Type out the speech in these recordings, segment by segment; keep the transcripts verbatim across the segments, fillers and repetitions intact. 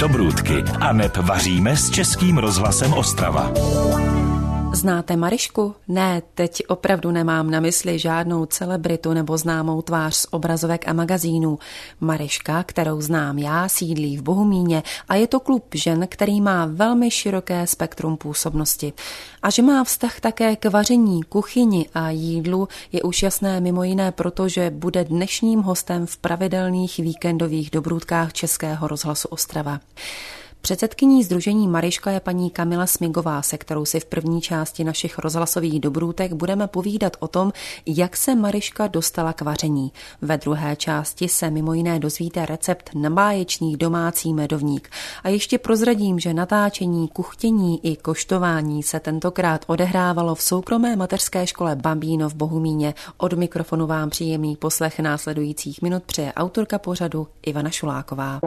Dobrůdky aneb vaříme s Českým rozhlasem Ostrava. Znáte Maryšku? Ne, teď opravdu nemám na mysli žádnou celebritu nebo známou tvář z obrazovek a magazínů. Maryška, kterou znám já, sídlí v Bohumíně a je to klub žen, který má velmi široké spektrum působnosti. A že má vztah také k vaření, kuchyni a jídlu, je už jasné mimo jiné proto, že bude dnešním hostem v pravidelných víkendových dobrůdkách Českého rozhlasu Ostrava. Předsedkyní sdružení Maryška je paní Kamila Smigová, se kterou si v první části našich rozhlasových dobrůtek budeme povídat o tom, jak se Maryška dostala k vaření. Ve druhé části se mimo jiné dozvíte recept na báječný domácí medovník. A ještě prozradím, že natáčení, kuchtění i koštování se tentokrát odehrávalo v soukromé mateřské škole Bambino v Bohumíně. Od mikrofonu vám příjemný poslech následujících minut přeje autorka pořadu Ivana Šuláková.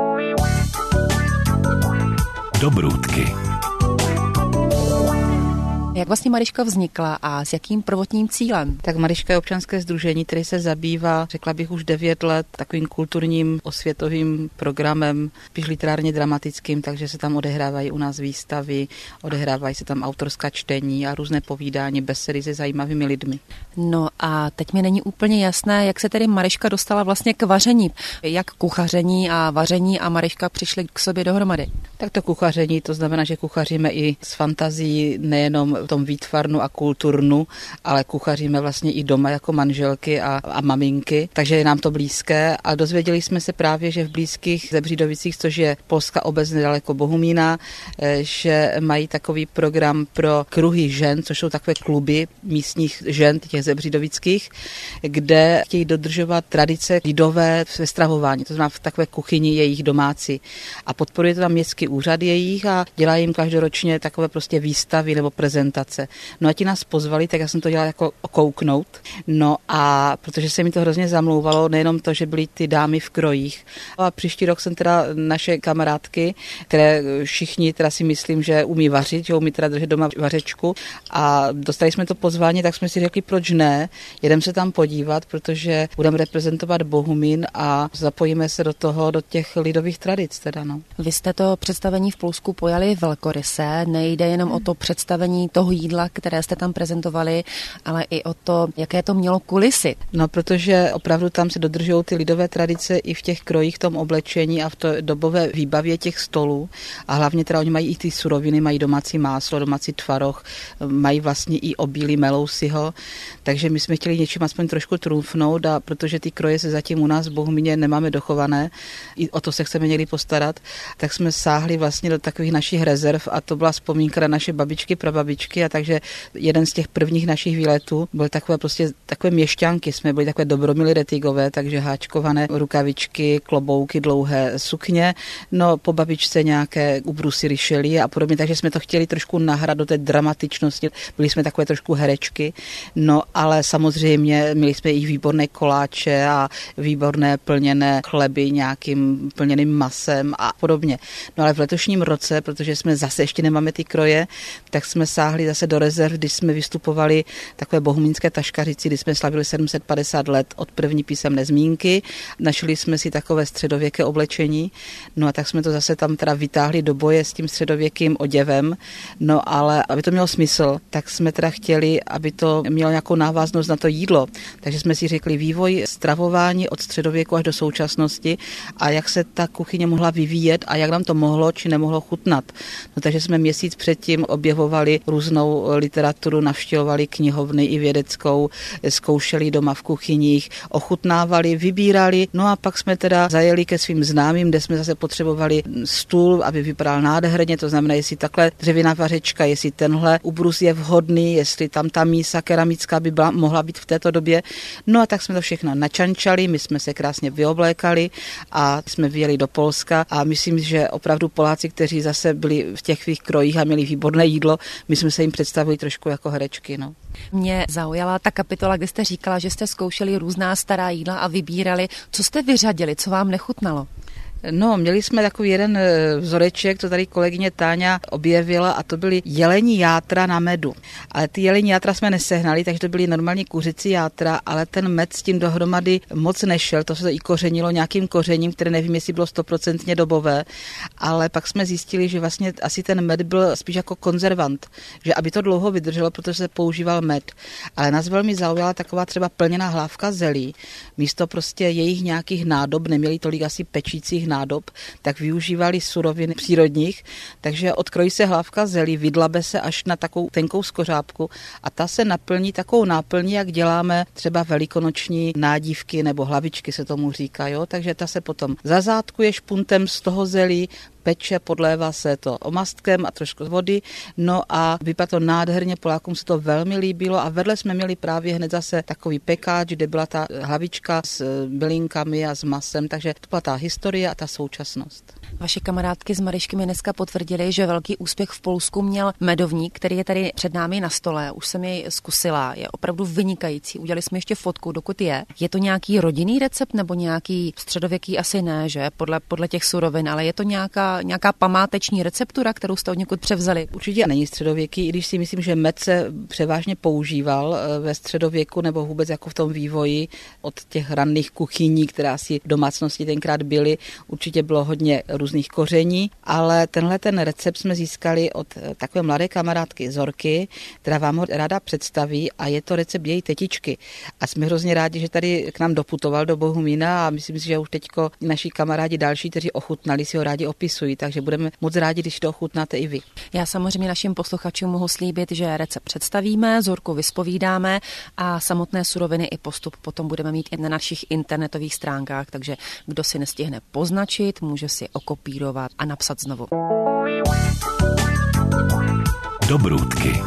Dobrůdky. Jak vlastně Maryška vznikla a s jakým prvotním cílem? Tak Maryška je občanské sdružení, které se zabývá, řekla bych už devět let, takovým kulturním osvětovým programem, spíš literárně dramatickým, takže se tam odehrávají u nás výstavy, odehrávají se tam autorská čtení a různé povídání, besedy se zajímavými lidmi. No a teď mi není úplně jasné, jak se tedy Maryška dostala vlastně k vaření. Jak kuchaření a vaření a Maryška přišly k sobě dohromady? Tak to kuchaření, to znamená, že kuchaříme i s fantazií, nejenom v tom výtvarnu a kulturnu, ale kuchaříme vlastně i doma jako manželky a, a maminky, takže je nám to blízké a dozvěděli jsme se právě, že v blízkých Zebřidovicích, což je polská obec nedaleko Bohumína, že mají takový program pro kruhy žen, což jsou takové kluby místních žen, těch zebřidovických, kde chtějí dodržovat tradice lidové ve stravování, to znamená v takové kuchyni jejich domácí. A podporuje to tam městský úřad jejich a dělá jim každoročně takové prostě výstavy nebo prezentace. No a ti nás pozvali, tak já jsem to dělala jako kouknout. No a protože se mi to hrozně zamlouvalo, nejenom to, že byly ty dámy v krojích. A příští rok jsem teda naše kamarádky, které všichni teda si myslím, že umí vařit, že umí teda držet doma vařečku a dostali jsme to pozvání, tak jsme si řekli, proč ne, jedeme se tam podívat, protože budeme reprezentovat Bohumín a zapojíme se do toho, do těch lidových tradic teda, no. Vy jste to představení v Polsku pojali velkoryse, nejde jenom o to představení toho jídla, které jste tam prezentovali, ale i o to, jaké to mělo kulisy. No, protože opravdu tam se dodržují ty lidové tradice i v těch krojích, v tom oblečení a v to dobové výbavě těch stolů. A hlavně teda oni mají i ty suroviny, mají domácí máslo, domácí tvaroh, mají vlastně i obilí, melou si ho. Takže my jsme chtěli něčím aspoň trošku trumfnout a protože ty kroje se zatím u nás v Bohumíně nemáme dochované, i o to se chceme někdy postarat, tak jsme sáhli vlastně do takových našich rezerv a to byla vzpomínka na naše babičky, prababičky a takže jeden z těch prvních našich výletů byl takové prostě takové měšťanky, jsme byli takové dobromilí retigové, takže háčkované rukavičky, klobouky, dlouhé sukně, no po babičce nějaké ubrusy ryšely a podobně, takže jsme to chtěli trošku nahrát do té dramatičnosti, byli jsme takové trošku herečky, no ale samozřejmě měli jsme i výborné koláče a výborné plněné chleby nějakým plněným masem a podobně. No ale v letošním roce, protože jsme zase ještě nemáme ty kroje, tak jsme sáhli zase do rezerv, když jsme vystupovali takové bohumínské taškařici, kdy jsme slavili sedm set padesát let od první písemné zmínky. Našli jsme si takové středověké oblečení, no a tak jsme to zase tam teda vytáhli do boje s tím středověkým oděvem, no ale aby to mělo smysl, tak jsme teda chtěli, aby to mělo nějakou návaznost na to jídlo. Takže jsme si řekli vývoj stravování od středověku až do současnosti a jak se ta kuchyně mohla vyvíjet a jak nám to mohlo či nemohlo chutnat. No takže jsme měsíc předtím objevovali různou literaturu, navštěvovali knihovny i vědeckou, zkoušeli doma v kuchyních, ochutnávali, vybírali, no a pak jsme teda zajeli ke svým známým, kde jsme zase potřebovali stůl, aby vypadal nádherně, to znamená, jestli takhle dřevěná vařečka, jestli tenhle ubrus je vhodný, jestli tam ta mísa keramická by byla, mohla být v této době. No a tak jsme to všechno načančali, my jsme se krásně vyoblékali a jsme vyjeli do Polska a myslím, že opravdu Poláci, kteří zase byli v těch svých krojích a měli výborné jídlo, my jsme se jim představili trošku jako herečky, no. Mě zaujala ta kapitola, kde jste říkala, že jste zkoušeli různá stará jídla a vybírali. Co jste vyřadili, co vám nechutnalo? No, měli jsme takový jeden vzoreček, co tady kolegyně Táňa objevila, a to byly jelení játra na medu. Ale ty jelení játra jsme nesehnali, takže to byly normální kuřecí játra, ale ten med s tím dohromady moc nešel. To se to i kořenilo nějakým kořením, které nevím, jestli bylo stoprocentně dobové, ale pak jsme zjistili, že vlastně asi ten med byl spíš jako konzervant, že aby to dlouho vydrželo, protože se používal med. Ale nás velmi zaujala taková třeba plněná hlávka zelí. Místo prostě jejich nějakých nádob, neměli tolik asi pečících nádob, tak využívali suroviny přírodních, takže odkrojí se hlávka zelí, vydlabe se až na takovou tenkou skořápku a ta se naplní takovou náplní, jak děláme třeba velikonoční nádívky nebo hlavičky se tomu říká, jo? Takže ta se potom zazátkuje špuntem z toho zelí, peče, podlévá se to omastkem a trošku vody, no a vypadá to nádherně, Polákům se to velmi líbilo a vedle jsme měli právě hned zase takový pekáč, kde byla ta hlavička s bylinkami a s masem, takže to byla ta historie a ta současnost. Vaše kamarádky z Maryšky mi dneska potvrdili, že velký úspěch v Polsku měl medovník, který je tady před námi na stole. Už jsem jej zkusila, je opravdu vynikající. Udělali jsme ještě fotku, dokud je. Je to nějaký rodinný recept nebo nějaký středověký? Asi ne, že? Podle, podle těch surovin, ale je to nějaká, nějaká památeční receptura, kterou jste od někud převzali? Určitě není středověký, i když si myslím, že med se převážně používal ve středověku nebo vůbec jako v tom vývoji od těch ranných kuchyní, které asi v domácnosti tenkrát byly. Určitě bylo hodně různých koření, ale tenhle ten recept jsme získali od takové mladé kamarádky Zorky, která vám ho ráda představí a je to recept její tetičky. A jsme hrozně rádi, že tady k nám doputoval do Bohumína a myslím si, že už teďko naši kamarádi další, kteří ochutnali, si ho rádi opisují, takže budeme moc rádi, když to ochutnáte i vy. Já samozřejmě našim posluchačům mohu slíbit, že recept představíme, Zorku vyspovídáme a samotné suroviny i postup potom budeme mít i na našich internetových stránkách, takže kdo si nestihne poznačit, může si okopírovat a napsat znovu. Dobrůdky.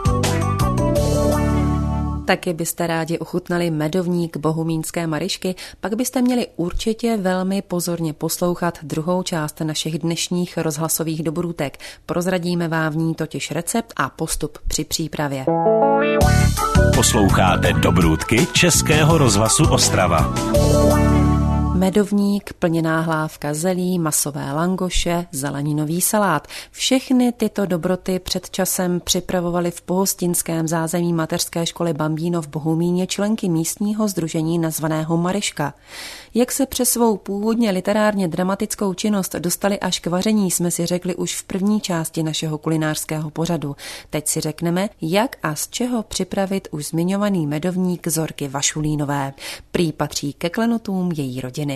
Taky byste rádi ochutnali medovník bohumínské Maryšky, pak byste měli určitě velmi pozorně poslouchat druhou část našich dnešních rozhlasových dobrůtek. Prozradíme vám v ní totiž recept a postup při přípravě. Posloucháte Dobrůdky Českého rozhlasu Ostrava. Medovník, plněná hlávka zelí, masové langoše, zeleninový salát. Všechny tyto dobroty před časem připravovali v pohostinském zázemí mateřské školy Bambino v Bohumíně členky místního sdružení nazvaného Maryška. Jak se přes svou původně literárně dramatickou činnost dostali až k vaření, jsme si řekli už v první části našeho kulinářského pořadu. Teď si řekneme, jak a z čeho připravit už zmiňovaný medovník Zorky Vašulínové. Prý patří ke klenotům její rodiny.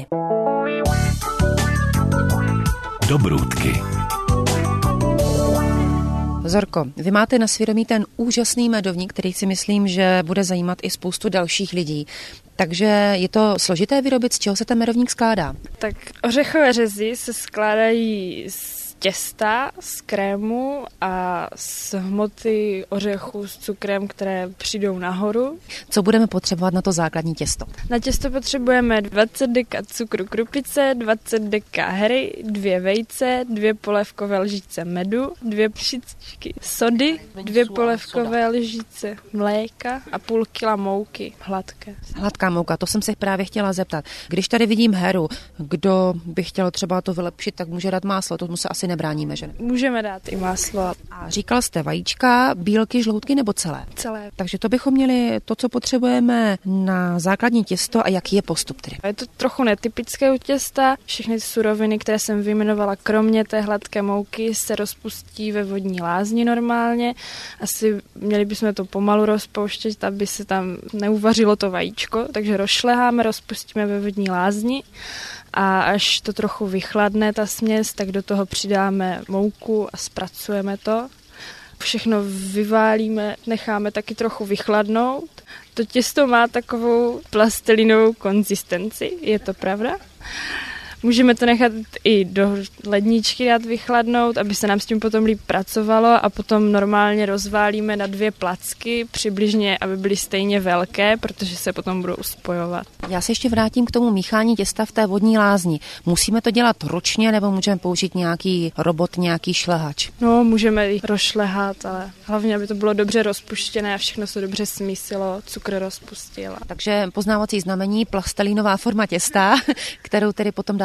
Dobrůdky. Zorko, vy máte na svědomí ten úžasný medovník, který si myslím, že bude zajímat i spoustu dalších lidí. Takže je to složité vyrobit, z čeho se ten medovník skládá? Tak ořechové řezy se skládají z těsta, z krému a z hmoty ořechů s cukrem, které přijdou nahoru. Co budeme potřebovat na to základní těsto? Na těsto potřebujeme dvacet deka cukru krupice, dvacet deka hery, dvě vejce, dvě polévkové lžičce medu, dvě šičky sody, dvě polévkové lžičce mléka a půl kila mouky hladké. Hladká mouka, to jsem se právě chtěla zeptat. Když tady vidím heru, kdo by chtěl třeba to vylepšit, tak může dát máslo, tomu se asi nebráníme, že ne? Můžeme dát i máslo. A říkal jste vajíčka, bílky, žloutky nebo celé? Celé. Takže to bychom měli to, co potřebujeme na základní těsto a jaký je postup tedy. Je to trochu netypické u těsta. Všechny suroviny, které jsem vyjmenovala, kromě té hladké mouky, se rozpustí ve vodní lázni normálně. Asi měli bychom to pomalu rozpouštět, aby se tam neuvařilo to vajíčko, takže rozšleháme, rozpustíme ve vodní lázni. A až to trochu vychladne, ta směs, tak do toho přidáme mouku a zpracujeme to. Všechno vyválíme, necháme taky trochu vychladnout. To těsto má takovou plastelinovou konzistenci, je to pravda? Můžeme to nechat i do ledničky dát vychladnout, aby se nám s tím potom líp pracovalo a potom normálně rozválíme na dvě placky, přibližně, aby byly stejně velké, protože se potom budou spojovat. Já se ještě vrátím k tomu míchání těsta v té vodní lázni. Musíme to dělat ručně nebo můžeme použít nějaký robot, nějaký šlehač? No, můžeme i rozšlehat, ale hlavně, aby to bylo dobře rozpuštěné a všechno se dobře smísilo, cukr rozpustil. Takže poznávací znamení, plastelinová forma těsta, kterou tedy potom dá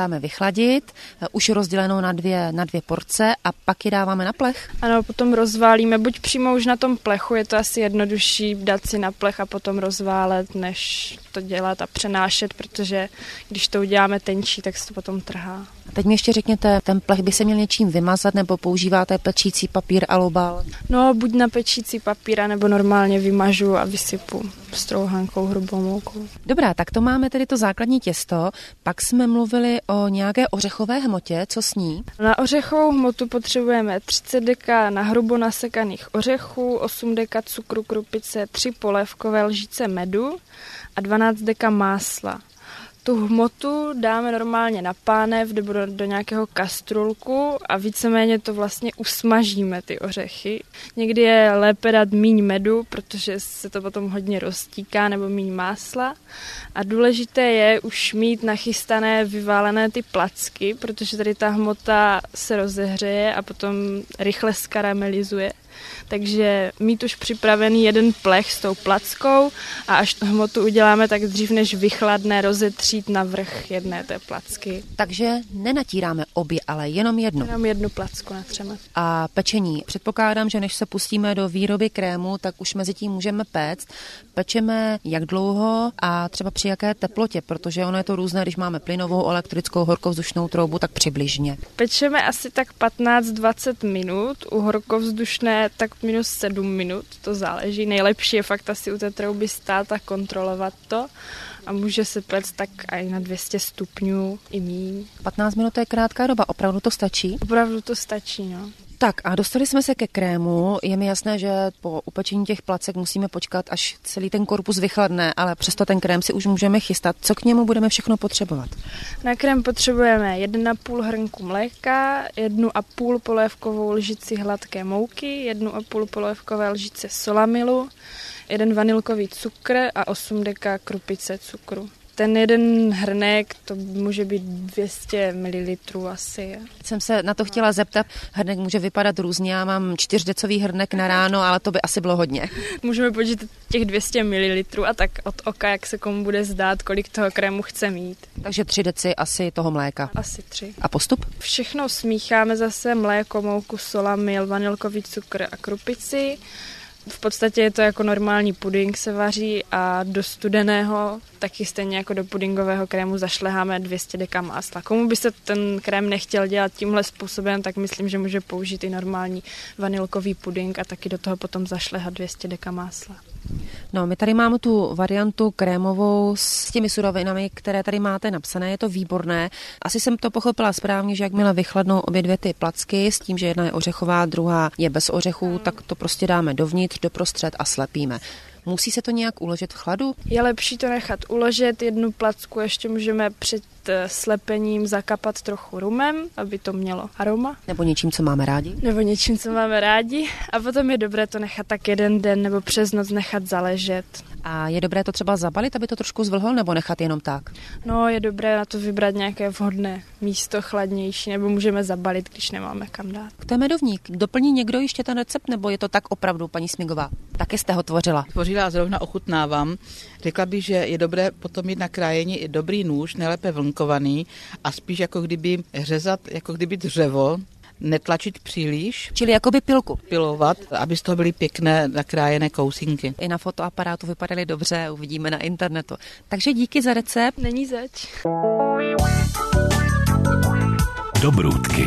dáme vychladit, už rozdělenou na dvě, na dvě porce a pak ji dáváme na plech. Ano, potom rozválíme, buď přímo už na tom plechu, je to asi jednodušší dát si na plech a potom rozválet, než to dělat a přenášet, protože když to uděláme tenčí, tak se to potom trhá. A teď mi ještě řekněte, ten plech by se měl něčím vymazat, nebo používáte pečící papír alubal? No, buď na pečící papír, nebo normálně vymažu a vysypu strouhankou, hrubou moukou. Dobrá, tak to máme tedy to základní těsto, pak jsme mluvili o nějaké ořechové hmotě, co s ní? Na ořechovou hmotu potřebujeme třicet deka na hrubo nasekaných ořechů, osm deka cukru krupice, tři polévkové lžíce medu a dvanáct deka másla. Tu hmotu dáme normálně na pánev nebo do, do nějakého kastrulku a víceméně to vlastně usmažíme, ty ořechy. Někdy je lépe dát míň medu, protože se to potom hodně roztíká, nebo míň másla. A důležité je už mít nachystané, vyválené ty placky, protože tady ta hmota se rozehřeje a potom rychle skaramelizuje. Takže mít už připravený jeden plech s tou plackou a až tu hmotu uděláme, tak dřív než vychladne, rozetřít na vrch jedné té placky. Takže nenatíráme obě, ale jenom jednu. Jenom jednu placku natřeme. A pečení. Předpokládám, že než se pustíme do výroby krému, tak už mezi tím můžeme péct. Pečeme jak dlouho a třeba při jaké teplotě, protože ono je to různé, když máme plynovou, elektrickou, horkovzdušnou troubu, tak přibližně. Pečeme asi tak patnáct dvacet minut, u horkovzdušné tak minus sedm minut, to záleží. Nejlepší je fakt asi u té trouby stát a kontrolovat to a může se péct tak i na dvě stě stupňů i míň. patnáct minut je krátká doba, opravdu to stačí? Opravdu to stačí, no. Tak a dostali jsme se ke krému. Je mi jasné, že po upečení těch placek musíme počkat, až celý ten korpus vychladne, ale přesto ten krém si už můžeme chystat. Co k němu budeme všechno potřebovat? Na krém potřebujeme jedna a půl hrnku mléka, jednu a půl polévkovou lžici hladké mouky, jednu a půl polévkové lžice solamilu, jeden vanilkový cukr a osm deka krupice cukru. Ten jeden hrnek, to může být dvě stě mililitrů asi. Jsem se na to chtěla zeptat, hrnek může vypadat různě, já mám čtyřdecový hrnek na ráno, ale to by asi bylo hodně. Můžeme počítat těch dvě stě mililitrů a tak od oka, jak se komu bude zdát, kolik toho krému chce mít. Takže tři deci asi toho mléka. Asi tři. A postup? Všechno smícháme zase mléko, mouku, solamil, vanilkový cukr a krupici. V podstatě je to jako normální puding se vaří a do studeného, taky stejně jako do pudingového krému zašleháme dvě stě deka másla. Komu by se ten krém nechtěl dělat tímhle způsobem, tak myslím, že může použít i normální vanilkový puding a taky do toho potom zašlehat dvě stě deka másla. No, my tady máme tu variantu krémovou s těmi surovinami, které tady máte napsané, je to výborné. Asi jsem to pochopila správně, že jakmile vychladnou obě dvě ty placky s tím, že jedna je ořechová, druhá je bez ořechů, tak to prostě dáme dovnitř, doprostřed a slepíme. Musí se to nějak uložit v chladu? Je lepší to nechat uložit, jednu placku ještě můžeme před slepením zakapat trochu rumem, aby to mělo aroma. Nebo něčím, co máme rádi? Nebo něčím, co máme rádi. A potom je dobré to nechat tak jeden den nebo přes noc nechat zaležet. A je dobré to třeba zabalit, aby to trošku zvlhlo, nebo nechat jenom tak? No, je dobré na to vybrat nějaké vhodné místo chladnější, nebo můžeme zabalit, když nemáme kam dát. To je medovník. Doplní někdo ještě ten recept, nebo je to tak opravdu, paní Smigová? Taky jste ho tvořila. Tvořila a zrovna ochutnávám. Řekla bych, že je dobré potom mít na krájení i dobrý nůž, nejlépe vlnkovaný a spíš jako kdyby řezat, jako kdyby dřevo, netlačit příliš. Čili jakoby pilku. Pilovat, aby z toho byly pěkné nakrájené kousinky. I na fotoaparátu vypadaly dobře, uvidíme na internetu. Takže díky za recept. Není zač. Dobrůdky.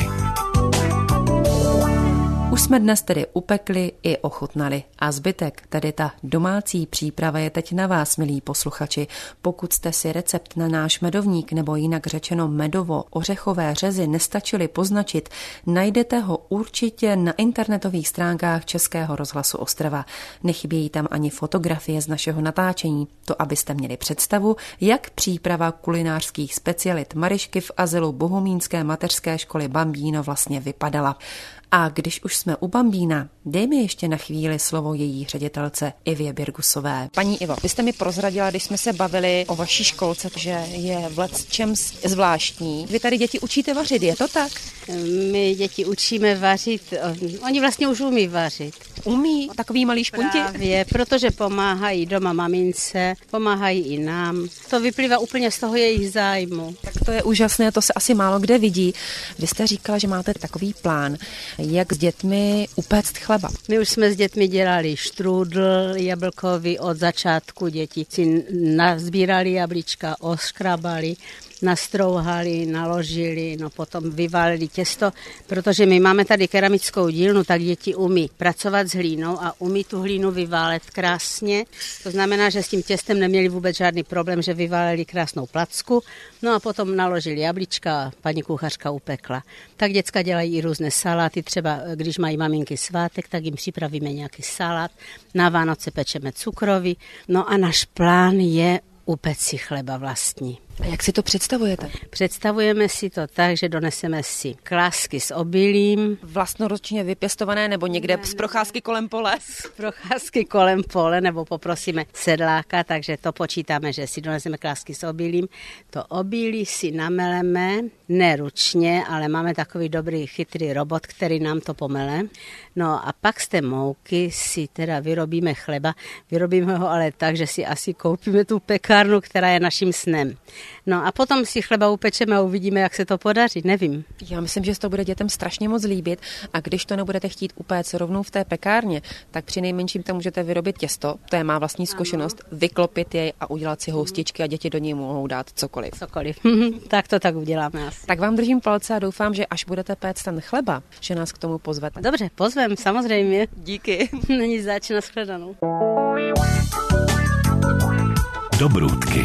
Už jsme dnes tedy upekli i ochutnali a zbytek, tedy ta domácí příprava je teď na vás, milí posluchači. Pokud jste si recept na náš medovník nebo jinak řečeno medovo-ořechové řezy nestačili poznačit, najdete ho určitě na internetových stránkách Českého rozhlasu Ostrava. Nechybějí tam ani fotografie z našeho natáčení, to abyste měli představu, jak příprava kulinářských specialit Maryšky v azylu Bohumínské mateřské školy Bambíno vlastně vypadala. A když už jsme u Bambína, dej mi ještě na chvíli slovo její ředitelce Ivě Birgusové. Paní Ivo, vy jste mi prozradila, když jsme se bavili o vaší školce, že je v lecčem zvláštní. Vy tady děti učíte vařit, je to tak? My děti učíme vařit, oni vlastně už umí vařit. Umí? Takový malý špunti? Právě, protože pomáhají doma mamince, pomáhají i nám. To vyplývá úplně z toho jejich zájmu. Tak to je úžasné, to se asi málo kde vidí. Vy jste říkala, že máte takový plán, jak s dětmi upéct chleba. My už jsme s dětmi dělali štrůdl jablkový od začátku. Děti si nazbírali jablíčka, oškrabali, nastrouhali, naložili, no potom vyválili těsto, protože my máme tady keramickou dílnu, tak děti umí pracovat s hlínou a umí tu hlínu vyválet krásně. To znamená, že s tím těstem neměli vůbec žádný problém, že vyváleli krásnou placku, no a potom naložili jablíčka a paní kuchařka upekla. Tak děcka dělají i různé saláty, třeba když mají maminky svátek, tak jim připravíme nějaký salát, na Vánoce pečeme cukroví, no a náš plán je upéct si chleba vlastní. A jak si to představujete? Představujeme si to tak, že doneseme si klásky s obilím. Vlastnoročně vypěstované nebo někde z procházky kolem pole? Z procházky kolem pole nebo poprosíme sedláka, takže to počítáme, že si doneseme klásky s obilím. To obilí si nameleme, ne ručně, ale máme takový dobrý chytrý robot, který nám to pomele. No a pak z té mouky si teda vyrobíme chleba. Vyrobíme ho ale tak, že si asi koupíme tu pekárnu, která je naším snem. No a potom si chleba upečeme a uvidíme, jak se to podaří, nevím. Já myslím, že se to bude dětem strašně moc líbit a když to nebudete chtít upéct rovnou v té pekárně, tak při nejmenším to můžete vyrobit těsto, to je má vlastní zkušenost, vyklopit jej a udělat si houstičky a děti do něj mohou dát cokoliv. Cokoliv, tak to tak uděláme asi. Tak vám držím palce a doufám, že až budete péct ten chleba, že nás k tomu pozvete. Dobře, pozvem, samozřejmě. Díky. Není zač, na shledanou. Dobrůdky.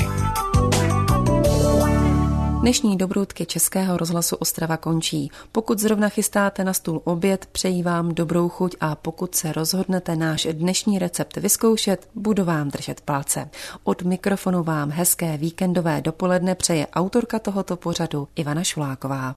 Dnešní dobrůdky Českého rozhlasu Ostrava končí. Pokud zrovna chystáte na stůl oběd, přeji vám dobrou chuť a pokud se rozhodnete náš dnešní recept vyzkoušet, budu vám držet palce. Od mikrofonu vám hezké víkendové dopoledne přeje autorka tohoto pořadu Ivana Šuláková.